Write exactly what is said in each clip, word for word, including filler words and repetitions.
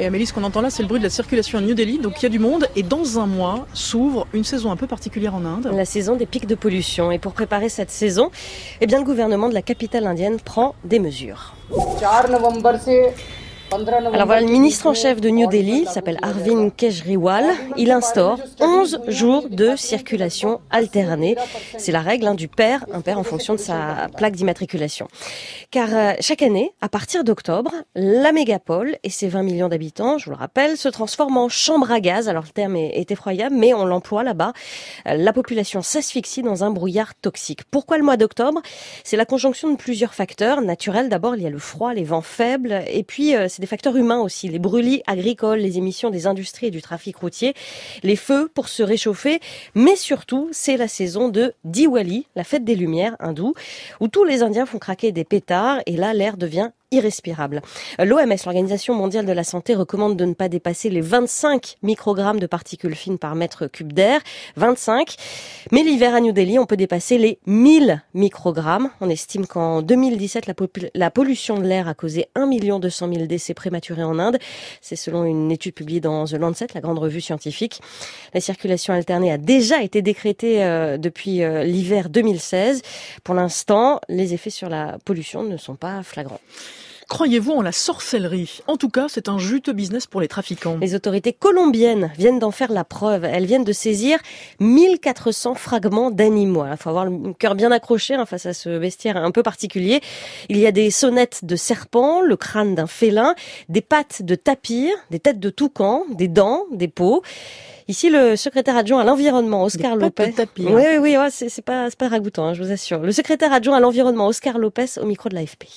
Et Amélie, ce qu'on entend là, c'est le bruit de la circulation à New Delhi. Donc il y a du monde et dans un mois s'ouvre une saison un peu particulière en Inde. La saison des pics de pollution. Et pour préparer cette saison, eh bien, le gouvernement de la capitale indienne prend des mesures. Alors voilà, le ministre en chef de New Delhi s'appelle Arvind Kejriwal. Il instaure onze jours de circulation alternée. C'est la règle hein, du pair, impair en fonction de sa plaque d'immatriculation. Car euh, chaque année, à partir d'octobre, la mégapole et ses vingt millions d'habitants, je vous le rappelle, se transforment en chambre à gaz. Alors le terme est, est effroyable, mais on l'emploie là-bas. Euh, la population s'asphyxie dans un brouillard toxique. Pourquoi le mois d'octobre ? C'est la conjonction de plusieurs facteurs. Naturels, d'abord, il y a le froid, les vents faibles, et puis euh, c'est des facteurs humains aussi, les brûlis agricoles, les émissions des industries et du trafic routier, les feux pour se réchauffer, mais surtout, c'est la saison de Diwali, la fête des Lumières hindoue, où tous les Indiens font craquer des pétards et là, l'air devient irrespirable. L'O M S, l'Organisation mondiale de la santé, recommande de ne pas dépasser les vingt-cinq microgrammes de particules fines par mètre cube d'air. vingt-cinq. Mais l'hiver à New Delhi, on peut dépasser les mille microgrammes. On estime qu'en deux mille dix-sept, la, popul- la pollution de l'air a causé un million deux cent mille décès prématurés en Inde. C'est selon une étude publiée dans The Lancet, la grande revue scientifique. La circulation alternée a déjà été décrétée euh, depuis euh, l'hiver deux mille seize. Pour l'instant, les effets sur la pollution ne sont pas flagrants. Croyez-vous en la sorcellerie ? En tout cas, c'est un juteux business pour les trafiquants. Les autorités colombiennes viennent d'en faire la preuve. Elles viennent de saisir mille quatre cents fragments d'animaux. Il faut avoir le cœur bien accroché hein, face à ce bestiaire un peu particulier. Il y a des sonnettes de serpents, le crâne d'un félin, des pattes de tapir, des têtes de toucan, des dents, des peaux. Ici, le secrétaire adjoint à l'environnement, Oscar Lopez. Oui, oui, oui, ouais, c'est, c'est pas, c'est pas ragoûtant, hein, je vous assure. Le secrétaire adjoint à l'environnement, Oscar Lopez, au micro de l'A F P.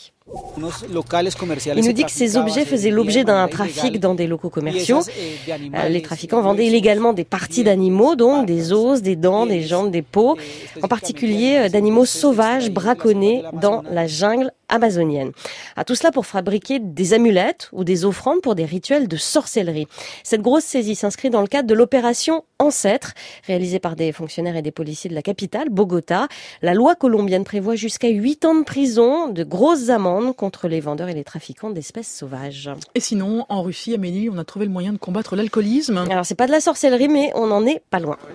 Il nous dit que ces objets faisaient l'objet d'un trafic dans des locaux commerciaux. Les trafiquants vendaient illégalement des parties d'animaux, donc des os, des dents, des jambes, des peaux, en particulier d'animaux sauvages braconnés dans la jungle amazonienne. À tout cela pour fabriquer des amulettes ou des offrandes pour des rituels de sorcellerie. Cette grosse saisie s'inscrit dans le cadre de l'opération Ancêtre, réalisée par des fonctionnaires et des policiers de la capitale, Bogota. La loi colombienne prévoit jusqu'à huit ans de prison, de grosses amendes contre les vendeurs et les trafiquants d'espèces sauvages. Et sinon, en Russie, Amélie, on a trouvé le moyen de combattre l'alcoolisme. Alors, c'est pas de la sorcellerie, mais on n'en est pas loin.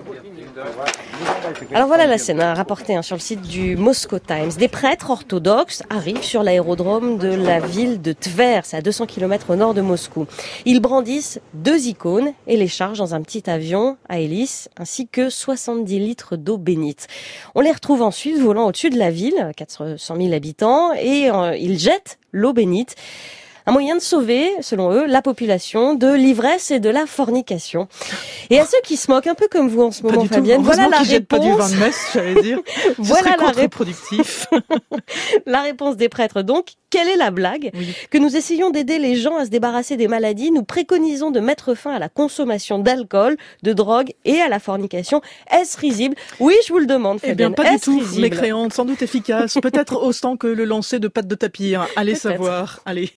Alors voilà la scène, hein, rapportée hein, sur le site du Moscow Times. Des prêtres orthodoxes arrivent sur l'aérodrome de la ville de Tver, c'est à deux cents kilomètres au nord de Moscou. Ils brandissent deux icônes et les chargent dans un petit avion à hélice, ainsi que soixante-dix litres d'eau bénite. On les retrouve ensuite volant au-dessus de la ville, quatre cent mille habitants, et euh, ils jettent l'eau bénite. Un moyen de sauver, selon eux, la population de l'ivresse et de la fornication. Et à ceux qui se moquent, un peu comme vous en ce moment, Fabienne, voilà la réponse. Pas du vin de messe, j'allais dire. Ce voilà serait la contre-productif. La réponse des prêtres, donc. Quelle est la blague ? Oui. Que nous essayons d'aider les gens à se débarrasser des maladies. Nous préconisons de mettre fin à la consommation d'alcool, de drogue et à la fornication. Est-ce risible ? Oui, je vous le demande, Fabienne. Eh bien, pas Est-ce du tout. risible ? Mécréante, sans doute efficace. Peut-être autant que le lancer de pâtes de tapir. Allez Peut-être. savoir. Allez.